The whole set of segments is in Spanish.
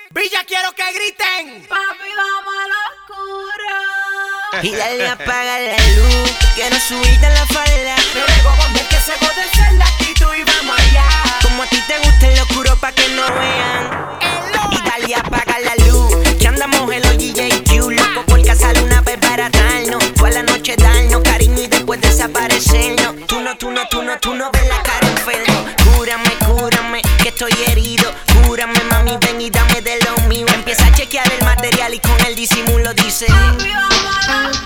Villa, quiero que griten. Papi, vamos a la oscura. Y dale apaga la luz, quiero subirte en la falda. Me vengo con ver que se jode ser la actitud y vamos allá. Como a ti te gusta el oscuro pa' que no vean. Y dale apaga la luz, que andamos en los DJQ. Loco por cazar una vez para darnos, toda la noche darnos cariño y después desaparecernos. Tú no ves la cara enfermo. Cúrame, que estoy herido. Cúrame, mami, ven y dame de lo mío. Empieza a chequear el material y con el disimulo dice: Papi, vamos a la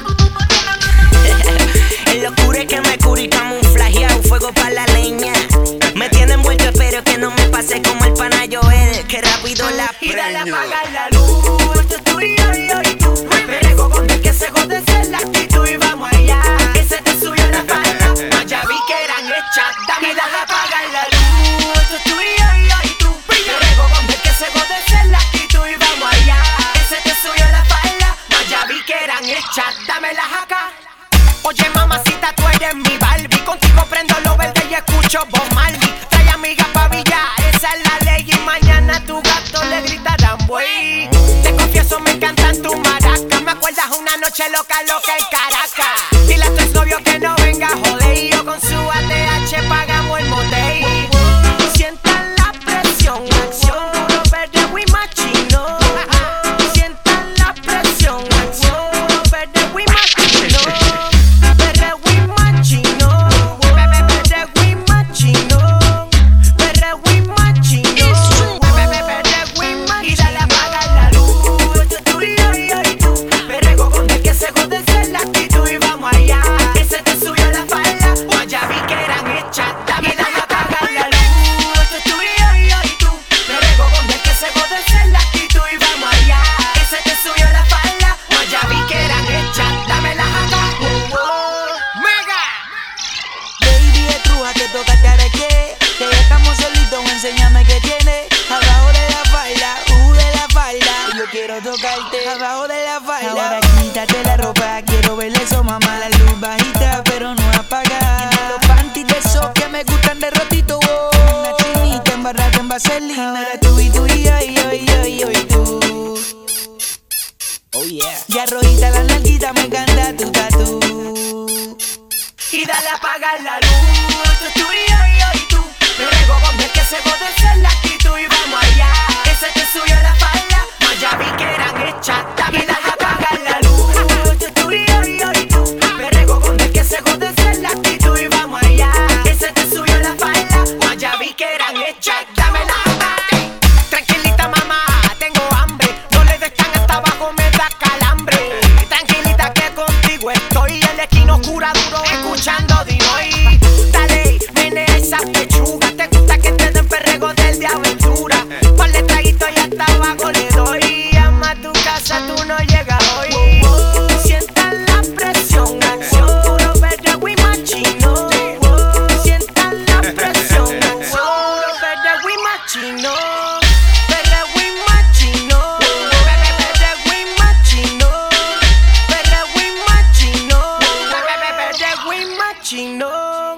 oscura. el locura es que me curo y camuflajeado. Fuego pa' la leña. Me tiene envuelto, espero que no me pase como el pana Joel, que rápido la Y dale prendo. apagar la luz. Esto es tú y yo y tú. Me vengo con ver que se jode ser la actitud y vamos allá. Ese te subió en la falda. Más ya vi que eran hechas. Dame, dale apagar la luz. Esto es tú y tú. Me vengo con ver que se jode ser la actitud y vamos allá. Ese te subió en la falda. Más ya vi que eran hechas. Dámelas acá. Oye, mamacita, tú eres mi Barbie. Contigo prendo lo verde y escucho Bob Marley. Trae amigas pa' Villa, esa es la ley. Y mañana a tu gato le gritarán buey. Te confieso, me encantan tus maracas. Me acuerdas una noche loca en Caracas. Dile a tu exnovio que no venga a joder. Y yo con su ATH pagamos el motel. Sientan la presión, acción, puro verde, we machino. Sientan la presión, acción, puro verde, we machino. Verde, we machino. Verde, we machino. Verde, we machino. Verde, we machino. Y dale apagar la luz. Esto es tú y tú. Me rego con el que se jode ser la actitud y vamos allá. Ese te subió la falda. Pues ya vi que eran hechas. Dame, dale apagar la luz. Esto es tú y tú. Me rego con el que se jode ser la actitud y vamos allá. Ese te subió la falda. Pues ya vi que eran hechas. Dámelas acá. Mega. Baby, es truja que toca te arequé. Que ya estamos solitos, enséñame qué tiene. Abajo de la falda, de la falda. Yo quiero tocarte abajo de la falda. Ahora quítate la ropa, quiero ver eso, mamá. La luz bajita, pero no apagada. Tiene los panties de esos que me gustan de rotito. Una chinita embarrada en vaselina. Ahora tú y tú y yo y tú. Oh yeah. Ya rojita la nalguita, me encanta tu tatu. Y dale apagar la luz. Esto es tú y tú. Me rego con el que se jode ser la actitud y vamos allá. Ese te subió la falda. Más ya vi que eran hechas. Y dale apagar la luz. Esto es tú y tú. Me rego con el que se jode ser la actitud y vamos allá. Ese te subió la falda. Más ya vi que eran hechas. Dámela. Tranquilita, mamá, tengo hambre. No le des tan hasta abajo, me da calambre. Tranquilita que contigo estoy. En la esquina oscura duro escuchando Dinoy. Dale, nene, esa pechuga. Te gusta que te den perrego del de aventura. Ponle traguito y hasta abajo le doy. Ama tu casa, tú no llegas hoy. Sientan la presión, acción, puro verde, we machino. Sientan la presión, acción, puro verde, we machino. Verde, we machino. Verde, we machino. Verde, we machino. Verde, we machino.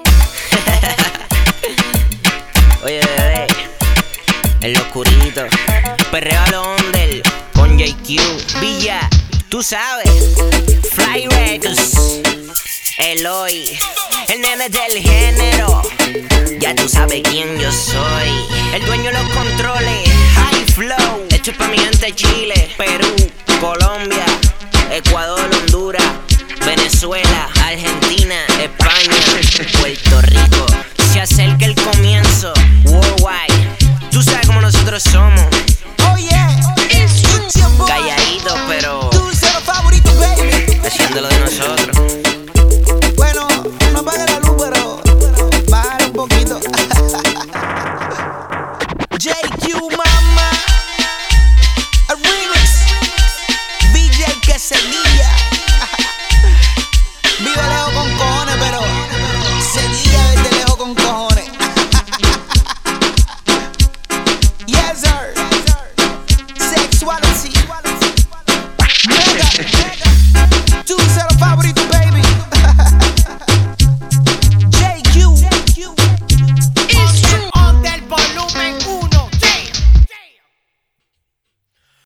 Oye, bebé, el oscurito, perreo a lo under con JQ, Villa, tú sabes, Fly Records, Eloy, el nene del género, ya tú sabes quién yo soy, el dueño de los controles, High Flow, hecho pa' mi gente Chile, Perú, Colombia, Ecuador, Honduras, Venezuela, Argentina, España, Puerto Rico. Se acerca el comienzo, worldwide. Tú sabes cómo nosotros somos. Oh yeah, it's your boy. Calladitos, pero Tu cero favorito, baby. haciéndolo de nosotros. Bueno, no apaga la luz, pero bájale un poquito. JQ, mamá. A remix. Villa el que seguía. Vive lejos con cojones, pero seguía desde lejos con cojones. Yes, sir. Sexuality. Mega. 2-0